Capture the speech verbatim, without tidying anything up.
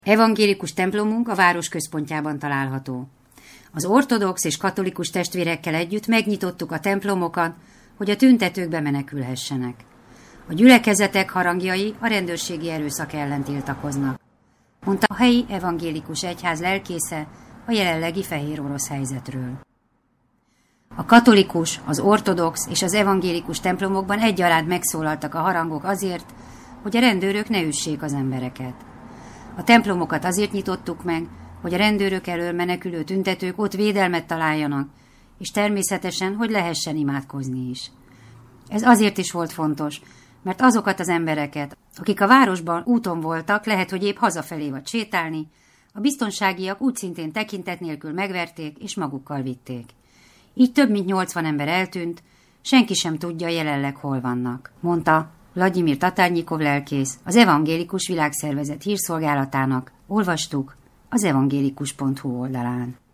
Evangélikus templomunk a város központjában található. Az ortodox és katolikus testvérekkel együtt megnyitottuk a templomokat, hogy a tüntetők bemenekülhessenek. A gyülekezetek harangjai a rendőrségi erőszak ellen tiltakoznak, mondta a helyi evangélikus egyház lelkésze a jelenlegi fehér orosz helyzetről. A katolikus, az ortodox és az evangélikus templomokban egyaránt megszólaltak a harangok azért, hogy a rendőrök ne üssék az embereket. A templomokat azért nyitottuk meg, hogy a rendőrök elől menekülő tüntetők ott védelmet találjanak, és természetesen, hogy lehessen imádkozni is. Ez azért is volt fontos, mert azokat az embereket, akik a városban úton voltak, lehet, hogy épp hazafelé vagy sétálni, a biztonságiak úgy szintén tekintet nélkül megverték és magukkal vitték. Így több mint nyolcvan ember eltűnt, senki sem tudja jelenleg hol vannak, mondta Vladimir Tatárnyikov lelkész, az Evangélikus Világszervezet hírszolgálatának, olvastuk az evangélikus pont hu oldalán.